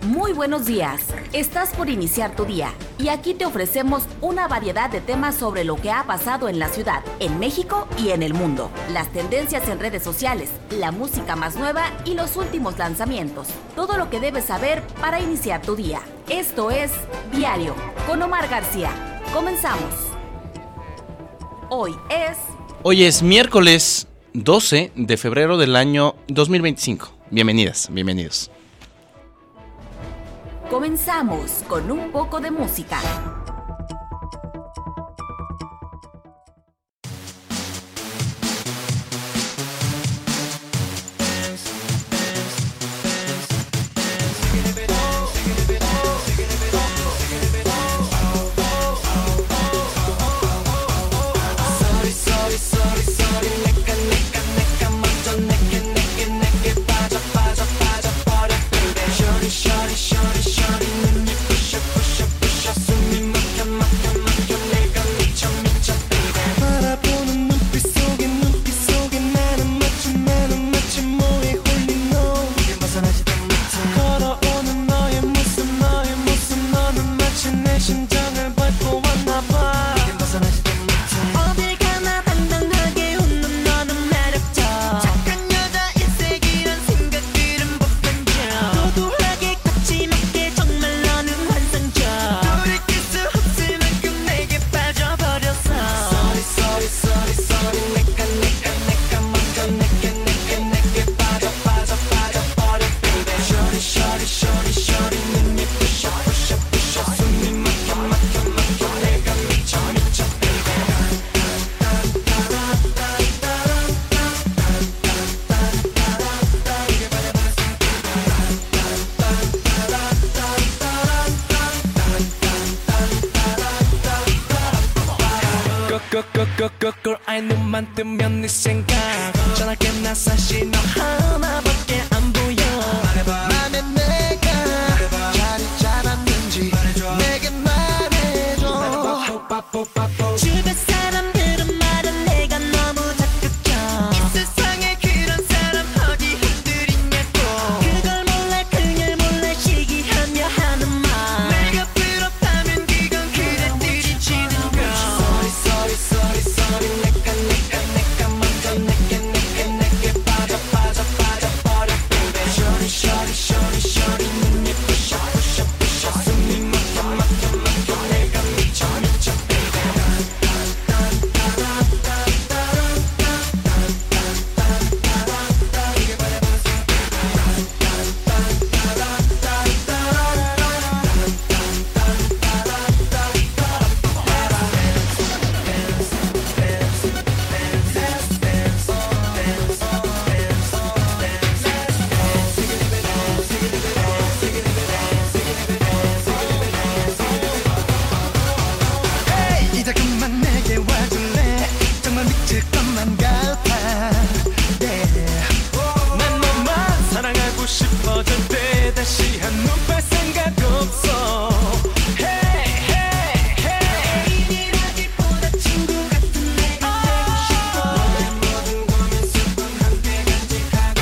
Muy buenos días. Estás por iniciar tu día y aquí te ofrecemos una variedad de temas sobre lo que ha pasado en la ciudad, en México y en el mundo. Las tendencias en redes sociales, la música más nueva y los últimos lanzamientos. Todo lo que debes saber para iniciar tu día. Esto es Diario con Omar García. Comenzamos. Hoy es miércoles 12 de febrero del año 2025. Bienvenidas, bienvenidos. Comenzamos con un poco de música. ай 눈만 뜨면 네 생각 전화게 나 사실 너 하나밖에 안 보여 맘에 내가 자리 잡았는지 내게 말해줘 주변 사람들은 말은 내가 너무 적극적 이 세상에 그런 사람 어디 흔들리냐고 그걸 몰라 그냥 몰라 시기하며 하는 말 내가 부럽다면 그건 그래 들이치는 거 Sorry 내가 먼저 내게 빠져버려 baby Shorty 눈이 부셔 숨이 막혀 내가 미쳐 이제 그만 내게 와줄래 정말 미칠 것만 같아 난 너만 사랑하고 싶어질 때 다시 한눈팔 생각 없어 애인이라기보다 친구 같은 내가 되고 싶어 너의 모든 고민 슬픔 함께 간직하고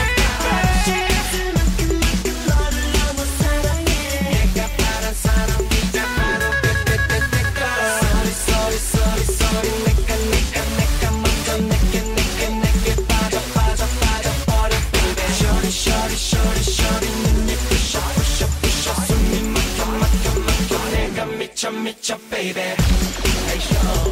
그만큼 너를 너무 사랑해 내가 바란 사람 이제 바로 Sorry 내가 먼저 내게 빠져버려 baby Shorty 눈이 부셔 숨이 막혀 내가 미쳐 baby Hey yo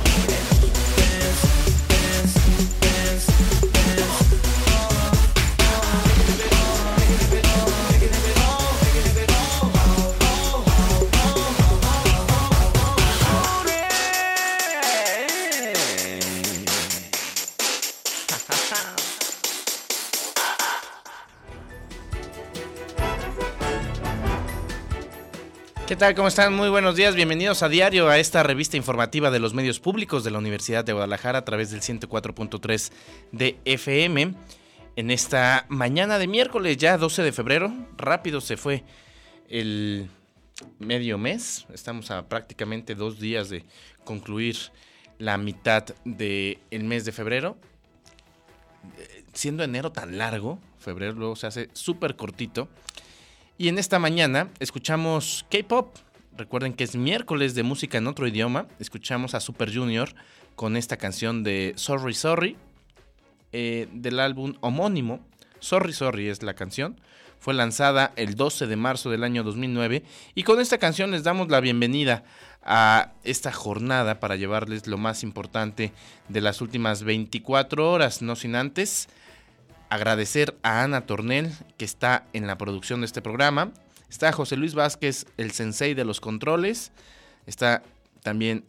¿Qué tal? ¿Cómo están? Muy buenos días. Bienvenidos a Diario, a esta revista informativa de los medios públicos de la Universidad de Guadalajara a través del 104.3 de FM. En esta mañana de miércoles, ya 12 de febrero, rápido se fue el medio mes. Estamos a prácticamente 2 días de concluir la mitad del mes de febrero. Siendo enero tan largo, febrero luego se hace súper cortito. Y en esta mañana escuchamos K-Pop. Recuerden que es miércoles de música en otro idioma. Escuchamos a Super Junior con esta canción de Sorry Sorry, del álbum homónimo. Sorry Sorry es la canción. Fue lanzada el 12 de marzo del año 2009. Y con esta canción les damos la bienvenida a esta jornada para llevarles lo más importante de las últimas 24 horas. No sin antes agradecer a Ana Tornel, que está en la producción de este programa. Está José Luis Vázquez, el sensei de los controles. Está también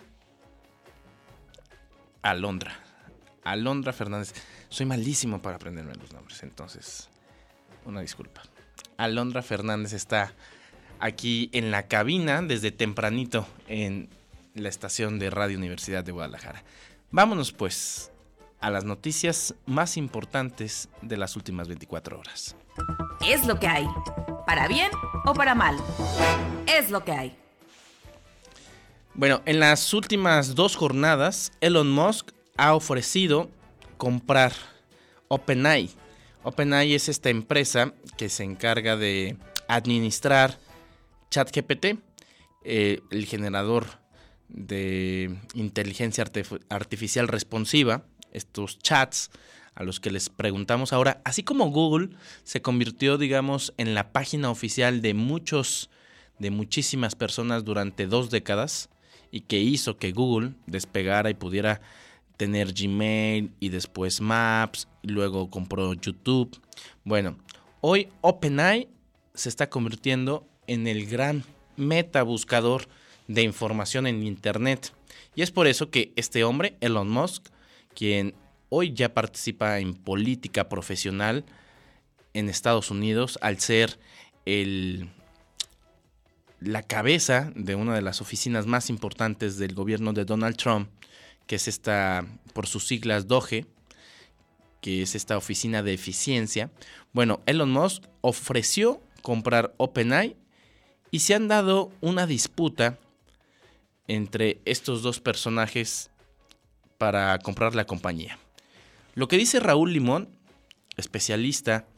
Alondra Fernández. Soy malísimo para aprenderme los nombres, entonces una disculpa. Alondra Fernández está aquí en la cabina desde tempranito en la estación de Radio Universidad de Guadalajara. Vámonos pues a las noticias más importantes de las últimas 24 horas. Es lo que hay. Para bien o para mal. Es lo que hay. Bueno, en las últimas 2 jornadas, Elon Musk ha ofrecido comprar OpenAI. OpenAI es esta empresa que se encarga de administrar ChatGPT, el generador de inteligencia artificial responsiva, estos chats a los que les preguntamos ahora, así como Google se convirtió, digamos, en la página oficial de muchísimas personas durante 2 décadas y que hizo que Google despegara y pudiera tener Gmail y después Maps y luego compró YouTube. Bueno, hoy OpenAI se está convirtiendo en el gran metabuscador de información en Internet. Y es por eso que este hombre, Elon Musk, quien hoy ya participa en política profesional en Estados Unidos, al ser la cabeza de una de las oficinas más importantes del gobierno de Donald Trump, que es esta, por sus siglas, DOGE, que es esta oficina de eficiencia. Bueno, Elon Musk ofreció comprar OpenAI y se han dado una disputa entre estos 2 personajes para comprar la compañía. Lo que dice Raúl Limón, especialista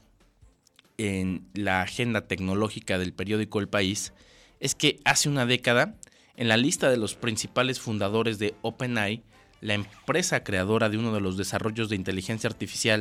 en la agenda tecnológica del periódico El País, es que hace una década, en la lista de los principales fundadores de OpenAI, la empresa creadora de uno de los desarrollos de inteligencia artificial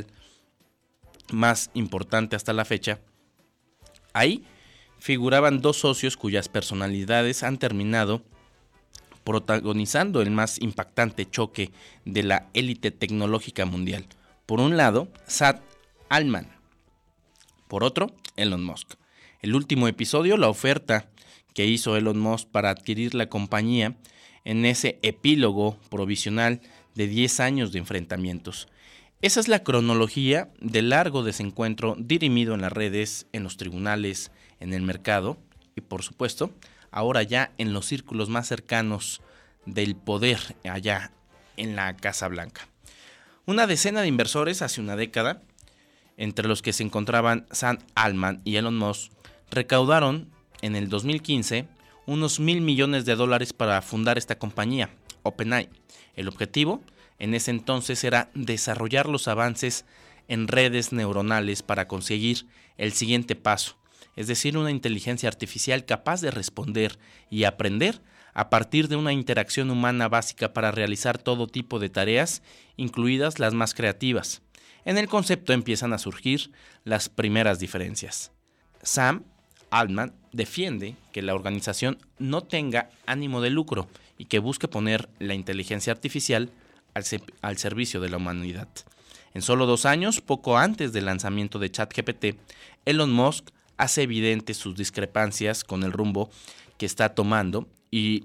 más importante hasta la fecha, ahí figuraban 2 socios cuyas personalidades han terminado protagonizando el más impactante choque de la élite tecnológica mundial. Por un lado, Sam Altman. Por otro, Elon Musk. El último episodio, la oferta que hizo Elon Musk para adquirir la compañía en ese epílogo provisional de 10 años de enfrentamientos. Esa es la cronología del largo desencuentro dirimido en las redes, en los tribunales, en el mercado y, por supuesto, ahora ya en los círculos más cercanos del poder allá en la Casa Blanca. Una decena de inversores hace una década, entre los que se encontraban Sam Altman y Elon Musk, recaudaron en el 2015 unos $1,000 millones para fundar esta compañía, OpenAI. El objetivo en ese entonces era desarrollar los avances en redes neuronales para conseguir el siguiente paso, es decir, una inteligencia artificial capaz de responder y aprender a partir de una interacción humana básica para realizar todo tipo de tareas, incluidas las más creativas. En el concepto empiezan a surgir las primeras diferencias. Sam Altman defiende que la organización no tenga ánimo de lucro y que busque poner la inteligencia artificial al servicio de la humanidad. En solo 2 años, poco antes del lanzamiento de ChatGPT, Elon Musk hace evidentes sus discrepancias con el rumbo que está tomando y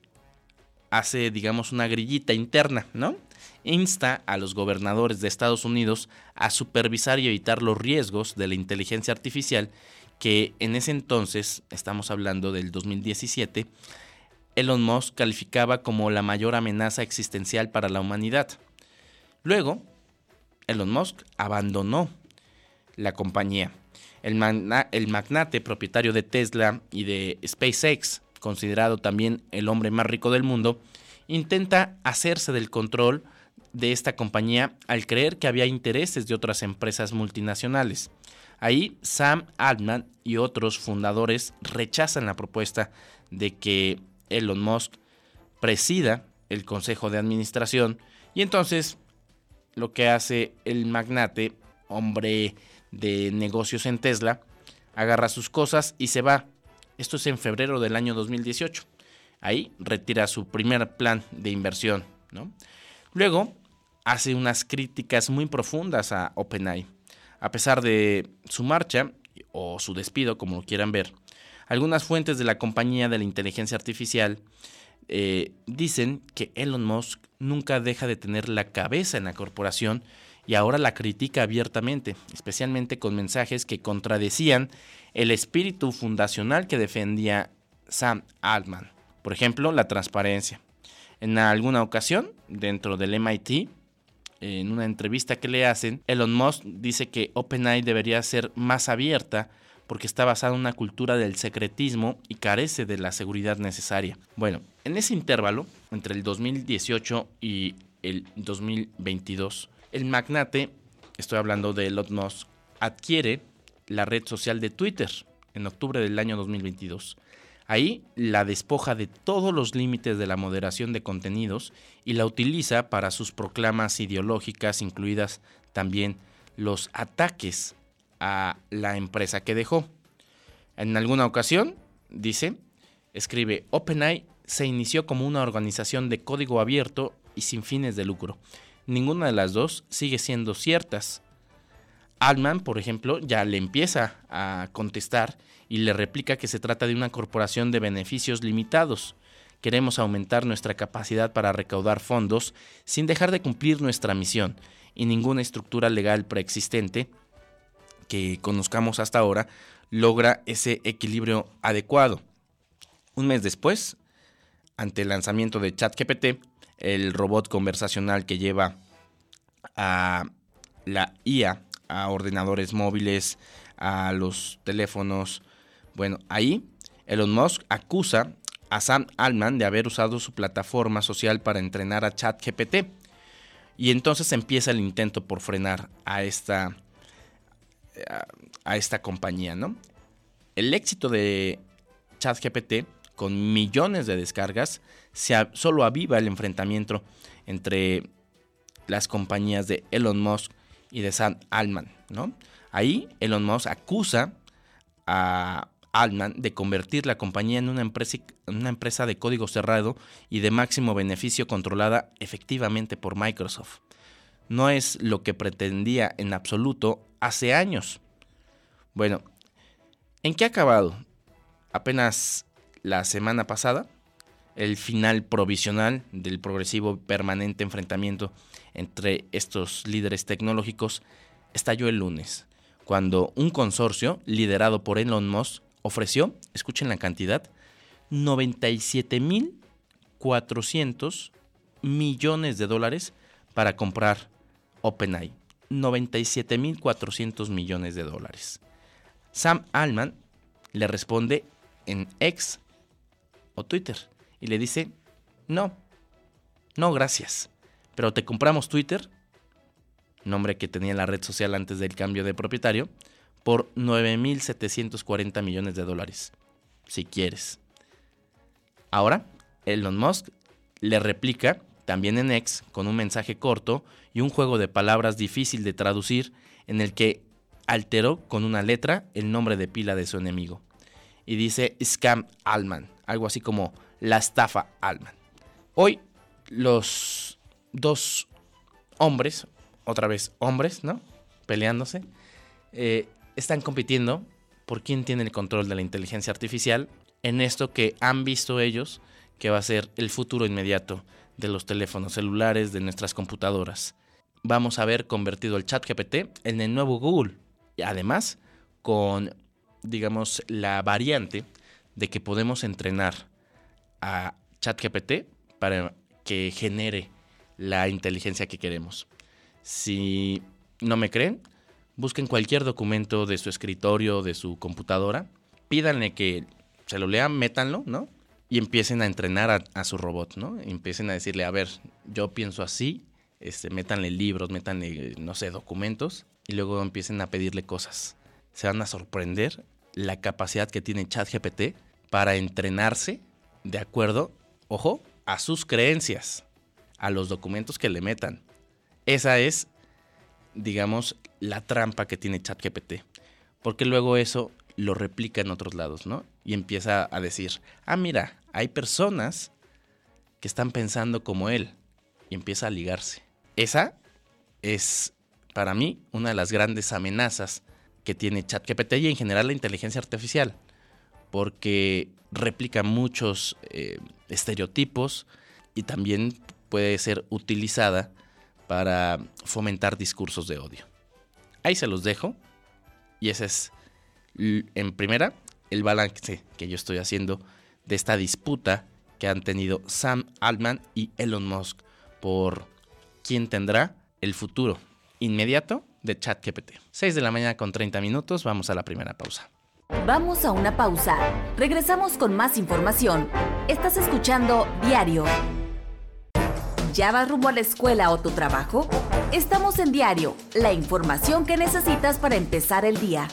hace, digamos, una grillita interna, ¿no? Insta a los gobernadores de Estados Unidos a supervisar y evitar los riesgos de la inteligencia artificial que en ese entonces, estamos hablando del 2017, Elon Musk calificaba como la mayor amenaza existencial para la humanidad. Luego, Elon Musk abandonó la compañía. El magnate propietario de Tesla y de SpaceX, considerado también el hombre más rico del mundo, intenta hacerse del control de esta compañía al creer que había intereses de otras empresas multinacionales. Ahí Sam Altman y otros fundadores rechazan la propuesta de que Elon Musk presida el consejo de administración, y entonces lo que hace el magnate, hombre de negocios en Tesla, agarra sus cosas y se va. Esto es en febrero del año 2018. Ahí retira su primer plan de inversión, ¿no? Luego hace unas críticas muy profundas a OpenAI. A pesar de su marcha o su despido, como lo quieran ver, algunas fuentes de la compañía de la inteligencia artificial dicen que Elon Musk nunca deja de tener la cabeza en la corporación y ahora la critica abiertamente, especialmente con mensajes que contradecían el espíritu fundacional que defendía Sam Altman. Por ejemplo, la transparencia. En alguna ocasión, dentro del MIT, en una entrevista que le hacen, Elon Musk dice que OpenAI debería ser más abierta porque está basada en una cultura del secretismo y carece de la seguridad necesaria. Bueno, en ese intervalo, entre el 2018 y el 2022, el magnate, estoy hablando de Elon Musk, adquiere la red social de Twitter en octubre del año 2022. Ahí la despoja de todos los límites de la moderación de contenidos y la utiliza para sus proclamas ideológicas, incluidas también los ataques a la empresa que dejó. En alguna ocasión, dice, escribe, OpenAI se inició como una organización de código abierto y sin fines de lucro. Ninguna de las dos sigue siendo ciertas. Altman, por ejemplo, ya le empieza a contestar y le replica que se trata de una corporación de beneficios limitados. Queremos aumentar nuestra capacidad para recaudar fondos sin dejar de cumplir nuestra misión, y ninguna estructura legal preexistente que conozcamos hasta ahora logra ese equilibrio adecuado. Un mes después, ante el lanzamiento de ChatGPT, el robot conversacional que lleva a la IA a ordenadores móviles, a los teléfonos. Bueno, ahí Elon Musk acusa a Sam Altman de haber usado su plataforma social para entrenar a ChatGPT. Y entonces empieza el intento por frenar a esta compañía, ¿no? El éxito de ChatGPT, con millones de descargas, solo aviva el enfrentamiento entre las compañías de Elon Musk y de Sam Altman, ¿no? Ahí Elon Musk acusa a Altman de convertir la compañía en una empresa de código cerrado y de máximo beneficio controlada efectivamente por Microsoft. No es lo que pretendía en absoluto hace años. Bueno, ¿en qué ha acabado? Apenas la semana pasada, el final provisional del progresivo permanente enfrentamiento entre estos líderes tecnológicos estalló el lunes, cuando un consorcio liderado por Elon Musk ofreció, escuchen la cantidad, 97.400 millones de dólares para comprar OpenAI. 97.400 millones de dólares. Sam Altman le responde en X o Twitter y le dice, no gracias, pero te compramos Twitter, nombre que tenía la red social antes del cambio de propietario, por 9.740 millones de dólares, si quieres. Ahora, Elon Musk le replica también en X con un mensaje corto y un juego de palabras difícil de traducir en el que alteró con una letra el nombre de pila de su enemigo. Y dice Scam Altman, algo así como la estafa Altman. Hoy los dos hombres, otra vez hombres, ¿no? Peleándose, están compitiendo por quién tiene el control de la inteligencia artificial en esto que han visto ellos que va a ser el futuro inmediato de los teléfonos celulares, de nuestras computadoras. Vamos a ver convertido el ChatGPT en el nuevo Google. Y además, con, digamos, la variante de que podemos entrenar a ChatGPT para que genere la inteligencia que queremos. Si no me creen, busquen cualquier documento de su escritorio, de su computadora, pídanle que se lo lean, métanlo, ¿no? Y empiecen a entrenar a su robot, ¿no? Empiecen a decirle, a ver, yo pienso así, métanle libros, métanle, no sé, documentos, y luego empiecen a pedirle cosas. se van a sorprender la capacidad que tiene ChatGPT para entrenarse de acuerdo, ojo, a sus creencias, a los documentos que le metan. Esa es, digamos, la trampa que tiene ChatGPT, porque luego eso lo replica en otros lados, ¿no? Y empieza a decir, mira, hay personas que están pensando como él, y empieza a ligarse. Esa es, para mí, una de las grandes amenazas que tiene ChatGPT y en general la inteligencia artificial, porque replica muchos estereotipos y también puede ser utilizada para fomentar discursos de odio. Ahí se los dejo, y ese es, en primera, el balance que yo estoy haciendo de esta disputa que han tenido Sam Altman y Elon Musk por quién tendrá el futuro inmediato de ChatGPT. 6 de la mañana con 30 minutos, vamos a la primera pausa. Vamos a una pausa. Regresamos con más información. Estás escuchando Diario. ¿Ya vas rumbo a la escuela o tu trabajo? Estamos en Diario, la información que necesitas para empezar el día.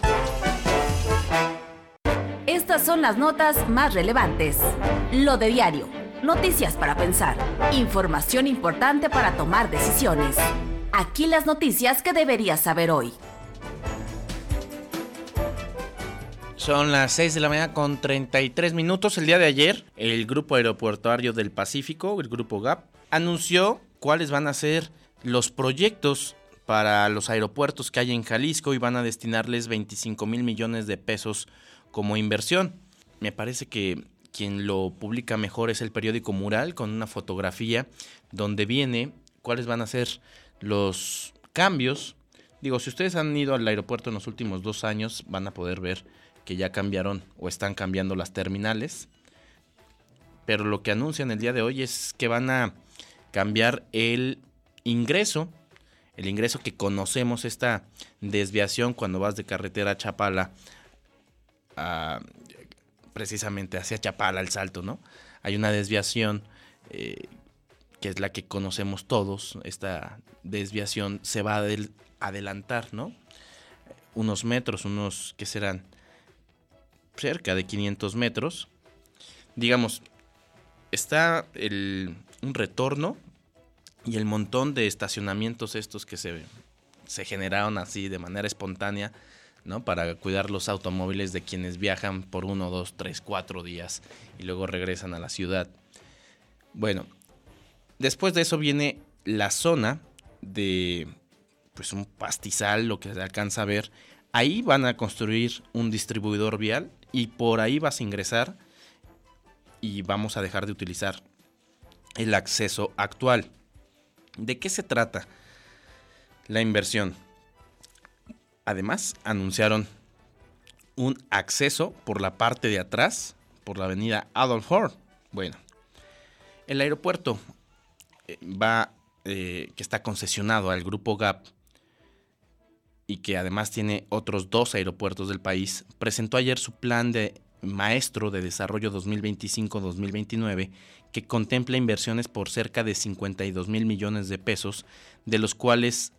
Estas son las notas más relevantes. Lo de Diario. Noticias para pensar. Información importante para tomar decisiones. Aquí las noticias que deberías saber hoy. Son las 6 de la mañana con 33 minutos. El día de ayer, el Grupo Aeroportuario del Pacífico, el Grupo GAP, anunció cuáles van a ser los proyectos para los aeropuertos que hay en Jalisco y van a destinarles 25 mil millones de pesos como inversión. Me parece que quien lo publica mejor es el periódico Mural, con una fotografía donde viene cuáles van a ser los cambios. Digo, si ustedes han ido al aeropuerto en los últimos 2 años, van a poder ver que ya cambiaron o están cambiando las terminales. Pero lo que anuncian el día de hoy es que van a cambiar el ingreso que conocemos, esta desviación cuando vas de carretera a Chapala, precisamente hacia Chapala, el Salto, ¿no? Hay una desviación que es la que conocemos todos. Esta desviación se va a adelantar, ¿no? Unos metros, que serán cerca de 500 metros. Digamos, está un retorno y el montón de estacionamientos estos que se generaron así de manera espontánea, ¿no? Para cuidar los automóviles de quienes viajan por 1, 2, 3, 4 días y luego regresan a la ciudad. Bueno, después de eso viene la zona de pues un pastizal, lo que se alcanza a ver. Ahí van a construir un distribuidor vial y por ahí vas a ingresar y vamos a dejar de utilizar el acceso actual. ¿De qué se trata la inversión? Además, anunciaron un acceso por la parte de atrás, por la avenida Adolf Horn. Bueno, el aeropuerto que está concesionado al Grupo GAP y que además tiene otros 2 aeropuertos del país, presentó ayer su plan de maestro de desarrollo 2025-2029 que contempla inversiones por cerca de 52 mil millones de pesos, de los cuales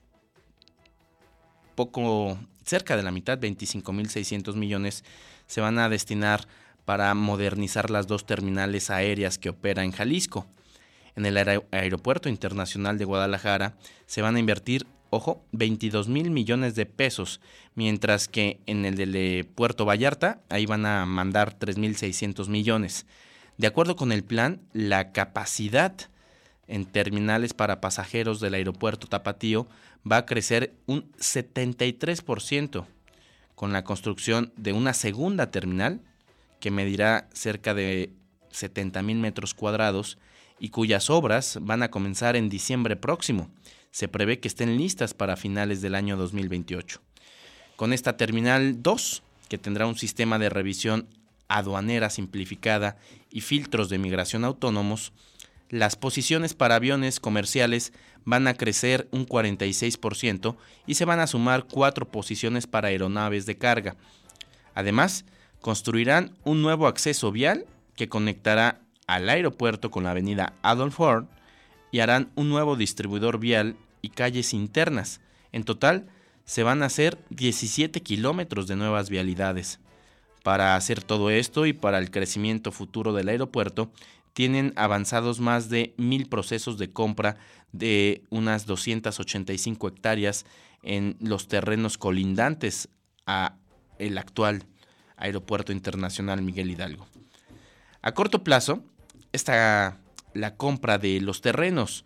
cerca de la mitad, 25.600 millones, se van a destinar para modernizar las 2 terminales aéreas que opera en Jalisco. En el Aeropuerto Internacional de Guadalajara se van a invertir, 22 mil millones de pesos, mientras que en el de Puerto Vallarta, ahí van a mandar 3.600 millones. De acuerdo con el plan, la capacidad en terminales para pasajeros del aeropuerto Tapatío va a crecer un 73% con la construcción de una segunda terminal que medirá cerca de 70,000 metros cuadrados y cuyas obras van a comenzar en diciembre próximo. Se prevé que estén listas para finales del año 2028. Con esta terminal 2, que tendrá un sistema de revisión aduanera simplificada y filtros de migración autónomos, las posiciones para aviones comerciales van a crecer un 46% y se van a sumar 4 posiciones para aeronaves de carga. Además, construirán un nuevo acceso vial que conectará al aeropuerto con la avenida Adolf Horn y harán un nuevo distribuidor vial y calles internas. En total, se van a hacer 17 kilómetros de nuevas vialidades. Para hacer todo esto y para el crecimiento futuro del aeropuerto, tienen avanzados más de 1,000 procesos de compra de unas 285 hectáreas en los terrenos colindantes a el actual Aeropuerto Internacional Miguel Hidalgo. A corto plazo, la compra de los terrenos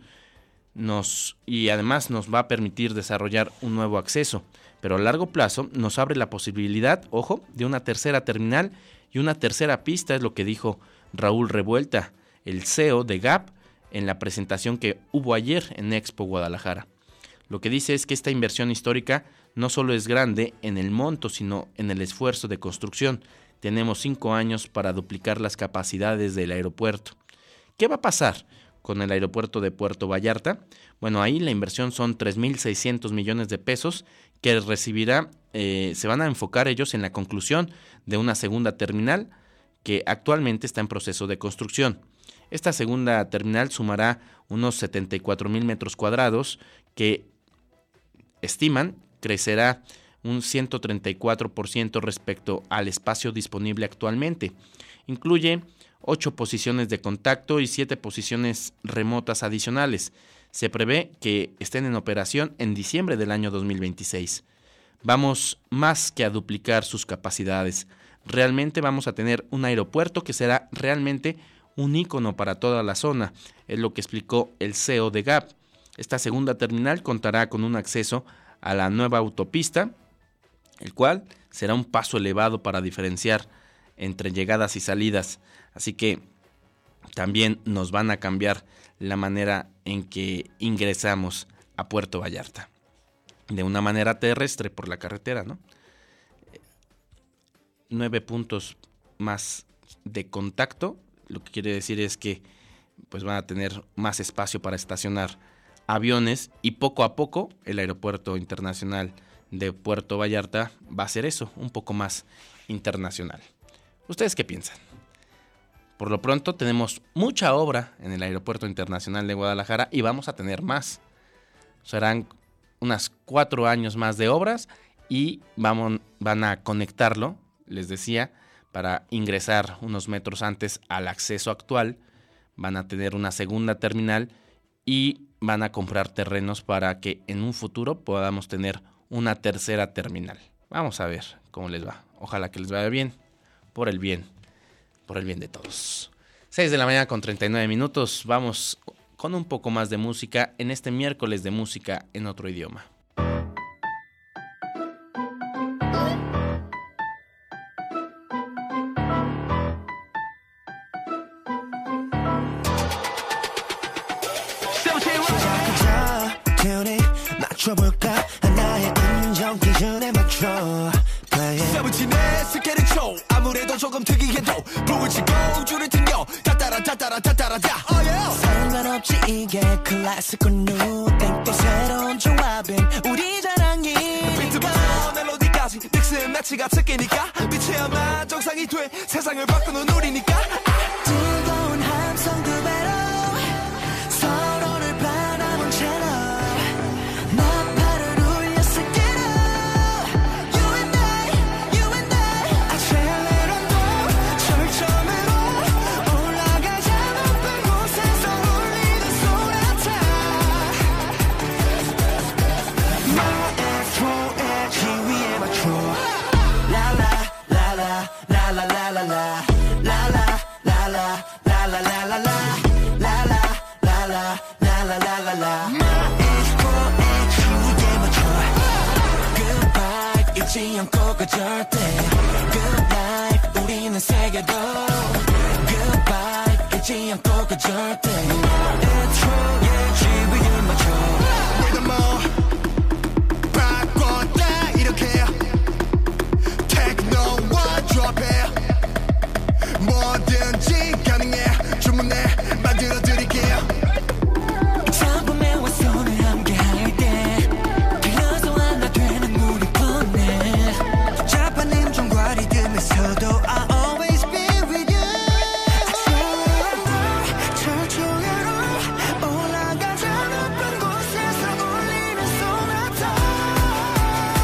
y además nos va a permitir desarrollar un nuevo acceso, pero a largo plazo nos abre la posibilidad, ojo, de una tercera terminal y una tercera pista, es lo que dijo Raúl Revuelta, el CEO de GAP, en la presentación que hubo ayer en Expo Guadalajara. Lo que dice es que esta inversión histórica no solo es grande en el monto, sino en el esfuerzo de construcción. Tenemos 5 años para duplicar las capacidades del aeropuerto. ¿Qué va a pasar con el aeropuerto de Puerto Vallarta? Bueno, ahí la inversión son 3,600 millones de pesos que recibirá, se van a enfocar ellos en la conclusión de una segunda terminal que actualmente está en proceso de construcción. Esta segunda terminal sumará unos 74,000 metros cuadrados que estiman crecerá un 134% respecto al espacio disponible actualmente. Incluye 8 posiciones de contacto y 7 posiciones remotas adicionales. Se prevé que estén en operación en diciembre del año 2026. Vamos más que a duplicar sus capacidades. Realmente vamos a tener un aeropuerto que será realmente un ícono para toda la zona, es lo que explicó el CEO de GAP. Esta segunda terminal contará con un acceso a la nueva autopista, el cual será un paso elevado para diferenciar entre llegadas y salidas. Así que también nos van a cambiar la manera en que ingresamos a Puerto Vallarta. De una manera terrestre por la carretera, ¿no? 9 puntos más de contacto, lo que quiere decir es que pues van a tener más espacio para estacionar aviones y poco a poco el Aeropuerto Internacional de Puerto Vallarta va a ser eso, un poco más internacional. ¿Ustedes qué piensan? Por lo pronto tenemos mucha obra en el Aeropuerto Internacional de Guadalajara y vamos a tener más. Serán unas 4 años más de obras y van a conectarlo, les decía, para ingresar unos metros antes al acceso actual. Van a tener una segunda terminal y van a comprar terrenos para que en un futuro podamos tener una tercera terminal. Vamos a ver cómo les va. Ojalá que les vaya bien, por el bien de todos. 6 de la mañana con 39 minutos. Vamos con un poco más de música en este miércoles de música en otro idioma. 맞춰볼까 하나의 인정 기준에 맞춰 세븐틴의 스케일을 쳐 아무래도 조금 특이해도 불을 치고 줄을 튕겨 따따라 상관없지 이게 클래식과 뉴 땡땡 새로운 조합인 우리 자랑이니까 비트부터 멜로디까지 믹스 매치가 특기니까 빛이야만 정상이 돼 세상을 바꾸는 우리니까 뜨거운 함성 두 배로 서로를 바라본 채로 잊지 않고 그 절대 Good life 우리는 세계도 Good vibe 잊지 않고 그 절대 Intro의 지위를 맞춰 내가 뭐 바꿨다 이렇게 techno와 조합해 뭐든지 가능해 주문해 만들어드릴게요 작품에와 손을 함께 할때 빌려서 하나 되는 우리 뻔해 자판님 종과 리듬에서도 I'll always be with you 철조개로 올라가자 높은 곳에서 울리는 소나타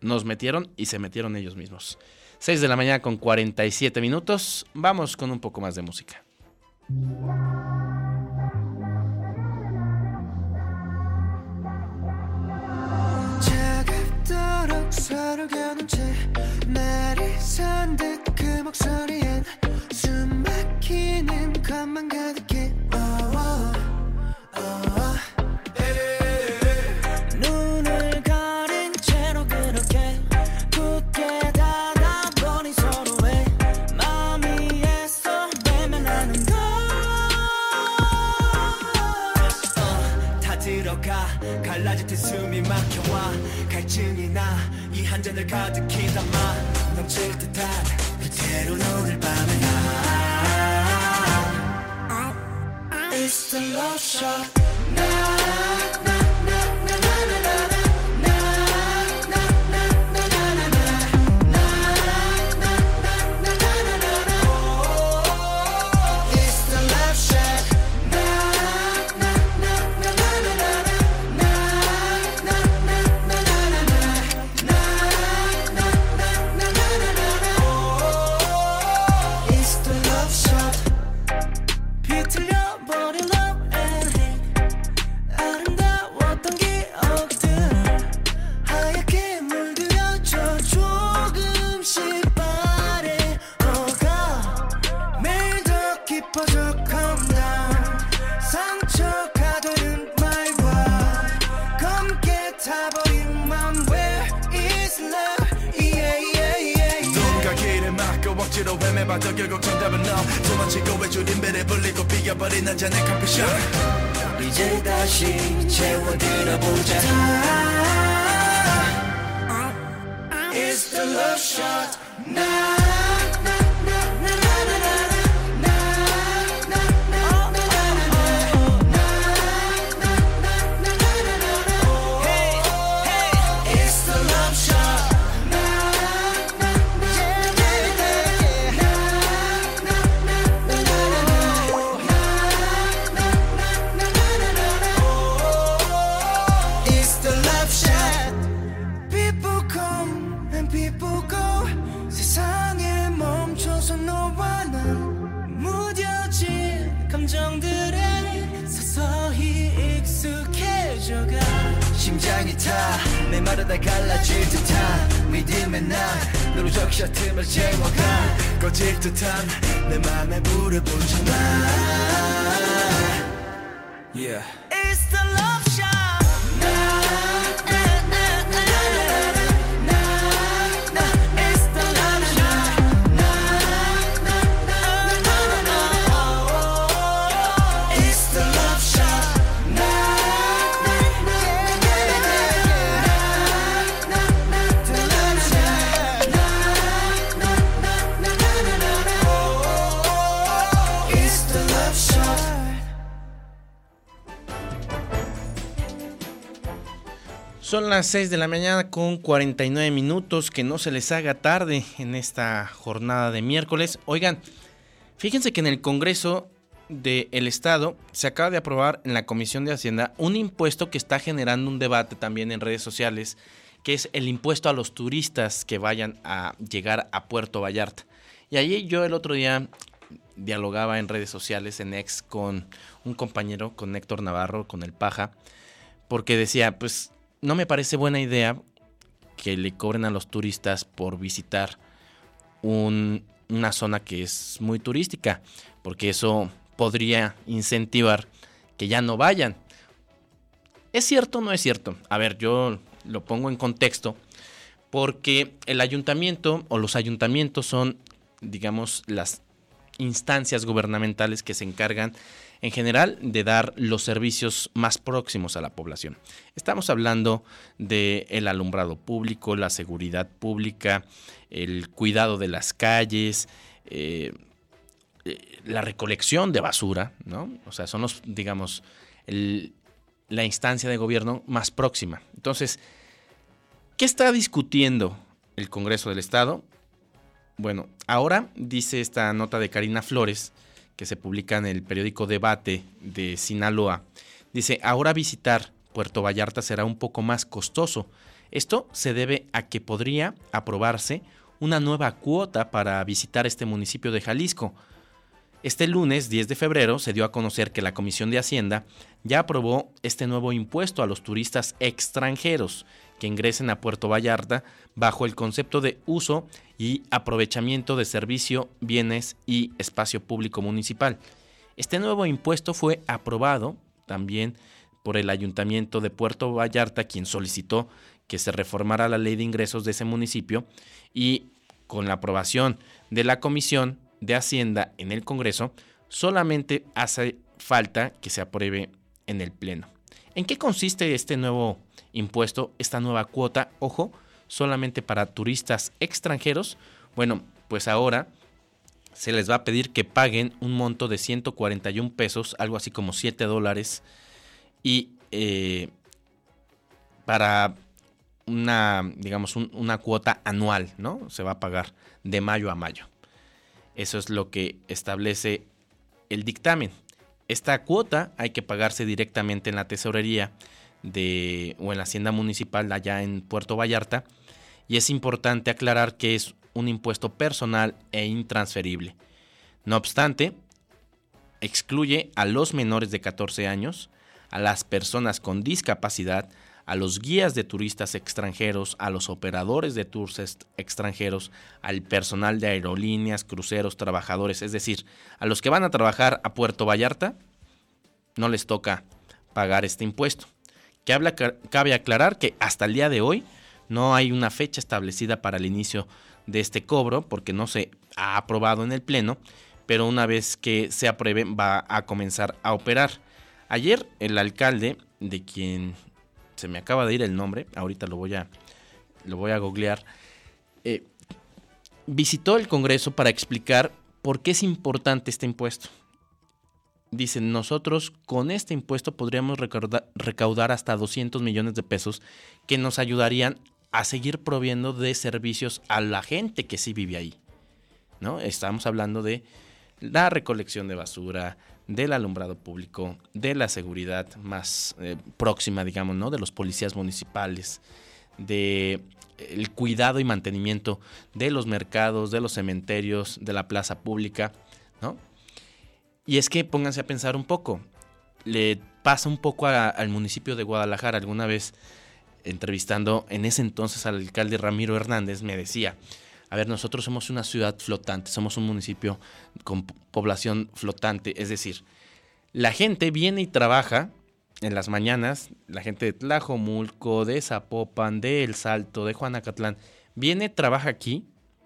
nos metieron y se metieron ellos mismos. 6 de la mañana con 47 minutos. Vamos con un poco más de música. 서로 겨눈 채 말이 선듯 그 목소리엔 숨 막히는 것만 가득해 눈을 가린 채로 그렇게 굳게 닫아버린 서로의 마음이 애써 외면하는 것 다 들어가 갈라질 때 숨이 막혀와 갈증이 나 이 한 잔을 가득히 담아 넘칠 듯한 그대로 오늘 밤에 It's the love shot 억지로 결국 정답은 너 도망치고 외줄인 배를 불리고 비겨버린 한 잔의 커피숍 이제 다시 채워들어보자 It's the love shot 심장이 타 메마르다 갈라질 듯한 믿음의 난 너로 적셔 틈을 채워가 꺼질 듯한 내 맘에 불을 붙여놔 Yeah It's the love shot Son las 6 de la mañana con 49 minutos, que no se les haga tarde en esta jornada de miércoles. Oigan, fíjense que en el Congreso del Estado se acaba de aprobar en la Comisión de Hacienda un impuesto que está generando un debate también en redes sociales, que es el impuesto a los turistas que vayan a llegar a Puerto Vallarta. Y ahí yo el otro día dialogaba en redes sociales, en X, con un compañero, con Héctor Navarro, con el Paja, porque decía, pues no me parece buena idea que le cobren a los turistas por visitar una zona que es muy turística, porque eso podría incentivar que ya no vayan. ¿Es cierto o no es cierto? A ver, yo lo pongo en contexto, porque el ayuntamiento o los ayuntamientos son, digamos, las instancias gubernamentales que se encargan en general de dar los servicios más próximos a la población. Estamos hablando del alumbrado público, la seguridad pública, el cuidado de las calles, la recolección de basura, ¿no? O sea, son los, digamos, la instancia de gobierno más próxima. Entonces, ¿qué está discutiendo el Congreso del Estado? Bueno, ahora dice esta nota de Karina Flores, que se publica en el periódico Debate de Sinaloa. Dice, ahora visitar Puerto Vallarta será un poco más costoso. Esto se debe a que podría aprobarse una nueva cuota para visitar este municipio de Jalisco. Este lunes 10 de febrero se dio a conocer que la Comisión de Hacienda ya aprobó este nuevo impuesto a los turistas extranjeros que ingresen a Puerto Vallarta bajo el concepto de uso y aprovechamiento de servicio, bienes y espacio público municipal. Este nuevo impuesto fue aprobado también por el Ayuntamiento de Puerto Vallarta, quien solicitó que se reformara la ley de ingresos de ese municipio, y con la aprobación de la Comisión de Hacienda en el Congreso, solamente hace falta que se apruebe en el Pleno. ¿En qué consiste este nuevo impuesto, esta nueva cuota? Ojo, solamente para turistas extranjeros. Bueno, pues ahora se les va a pedir que paguen un monto de 141 pesos, algo así como $7, y para una cuota anual, ¿no? Se va a pagar de mayo a mayo. Eso es lo que establece el dictamen. Esta cuota hay que pagarse directamente en la tesorería o en la hacienda municipal allá en Puerto Vallarta, y es importante aclarar que es un impuesto personal e intransferible. No obstante, excluye a los menores de 14 años, a las personas con discapacidad, a los guías de turistas extranjeros, a los operadores de tours extranjeros, al personal de aerolíneas, cruceros, trabajadores, es decir, a los que van a trabajar a Puerto Vallarta, no les toca pagar este impuesto. Cabe aclarar que hasta el día de hoy no hay una fecha establecida para el inicio de este cobro, porque no se ha aprobado en el Pleno, pero una vez que se apruebe va a comenzar a operar. Ayer el alcalde, de quien se me acaba de ir el nombre, ahorita lo voy a googlear, visitó el Congreso para explicar por qué es importante este impuesto. Dicen, nosotros con este impuesto podríamos recaudar hasta 200 millones de pesos que nos ayudarían a seguir proviendo de servicios a la gente que sí vive ahí, ¿no? Estamos hablando de la recolección de basura, del alumbrado público, de la seguridad más próxima, digamos, ¿no? De los policías municipales, de el cuidado y mantenimiento de los mercados, de los cementerios, de la plaza pública, ¿no? Y es que pónganse a pensar un poco, le pasa un poco al municipio de Guadalajara. Alguna vez, entrevistando en ese entonces al alcalde Ramiro Hernández, me decía, a ver, nosotros somos una ciudad flotante, somos un municipio con población flotante, es decir, la gente viene y trabaja en las mañanas, la gente de Tlajomulco, de Zapopan, de El Salto, de Juanacatlán, viene, trabaja aquí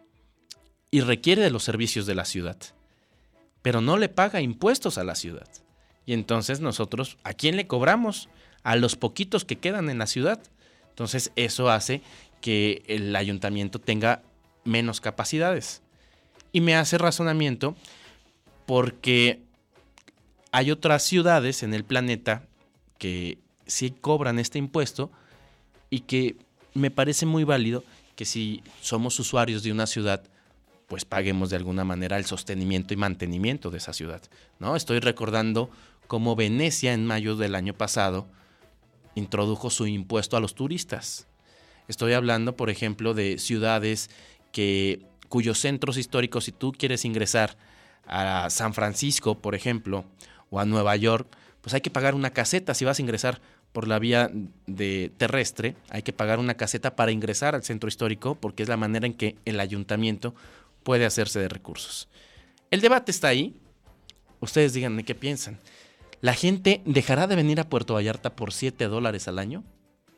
y requiere de los servicios de la ciudad, pero no le paga impuestos a la ciudad. Y entonces nosotros, ¿a quién le cobramos? A los poquitos que quedan en la ciudad. Entonces eso hace que el ayuntamiento tenga menos capacidades. Y me hace razonamiento porque hay otras ciudades en el planeta que sí cobran este impuesto, y que me parece muy válido que si somos usuarios de una ciudad, pues paguemos de alguna manera el sostenimiento y mantenimiento de esa ciudad, ¿no? Estoy recordando cómo Venecia en mayo del año pasado introdujo su impuesto a los turistas. Estoy hablando, por ejemplo, de ciudades cuyos centros históricos, si tú quieres ingresar a San Francisco, por ejemplo, o a Nueva York, pues hay que pagar una caseta. Si vas a ingresar por la vía terrestre, hay que pagar una caseta para ingresar al centro histórico, porque es la manera en que el ayuntamiento puede hacerse de recursos. El debate está ahí. Ustedes díganme qué piensan. ¿La gente dejará de venir a Puerto Vallarta por $7 al año?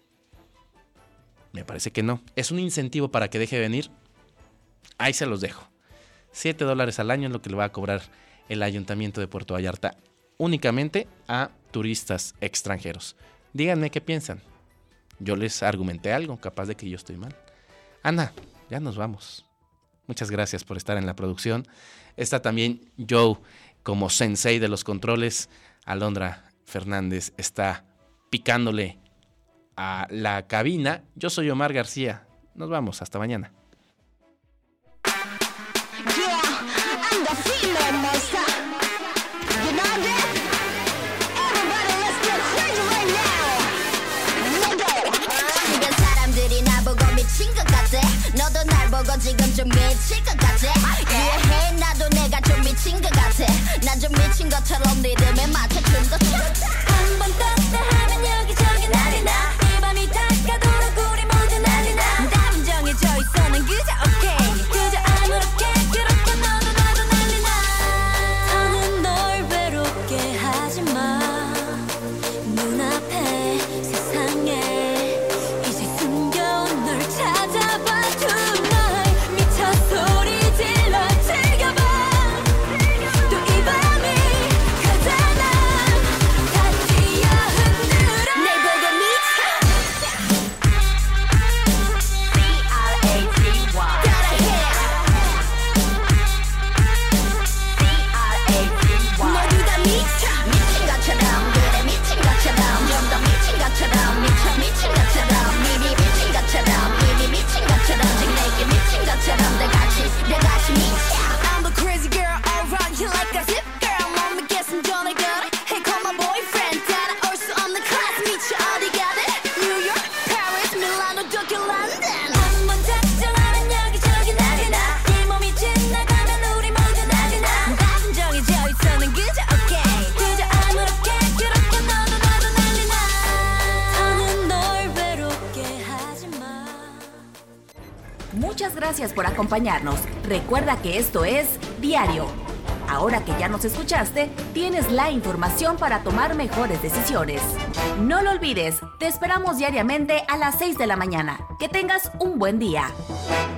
Me parece que no. ¿Es un incentivo para que deje de venir? Ahí se los dejo. $7 al año es lo que le va a cobrar el ayuntamiento de Puerto Vallarta únicamente a turistas extranjeros. Díganme qué piensan. Yo les argumenté algo, capaz de que yo estoy mal. Ana, ya nos vamos. Muchas gracias por estar en la producción. Está también Joe como sensei de los controles. Alondra Fernández está picándole a la cabina. Yo soy Omar García. Nos vamos, hasta mañana. 사람들이 미친 것 같아 너도 날 보고 지금 좀 미칠 것 같아 이해해 나도 내가 좀 미친 것 같아 난 좀 미친 것처럼 리듬에 맞춰준다 한 번 떴다 하면 여기저기 난리 나이 밤이 다가도록 우리 모두 난리 나 답은 정해져 있어 난 그저 오케이 그저 아무렇게 그렇게 너도 나도 난리 나 더는 널 외롭게 하지마 눈앞에 세상에 이제 숨겨온 널 찾아봐 tonight 미쳐 소리 질러 즐겨봐 또 이 밤이 가잖아 다 뛰어 흔들어 날 보고 미쳐 C-R-A-T-Y 따라해 C-R-A-T-Y 모두 다 미쳐 미친 것처럼 그래 미친 것처럼 좀 더 미친 것처럼 미친 것처럼 미리 미친 것처럼 미리 미친 것처럼 지금 내게 미친 것처럼 다 같이 미쳐 I'm the crazy girl around here like a zip girl 몸에 깨슴 전에 가네 Hey call my boyfriend 따라올 수 없는 class 미쳐 어디 가든 New York, Paris, Milano, Tokyo, London 한번 작정하면 여기저기 난리 나이 몸이 지나가면 우리 모두 난리 나 답은 정해져 있어 난 그저 오케이 그저 아무렇게 그렇게 너도 나도 난리 나 더는 널 외롭게 하지마 Muchas gracias por acompañarnos. Recuerda que esto es Diario. Ahora que ya nos escuchaste, tienes la información para tomar mejores decisiones. No lo olvides, te esperamos diariamente a las 6 de la mañana. Que tengas un buen día.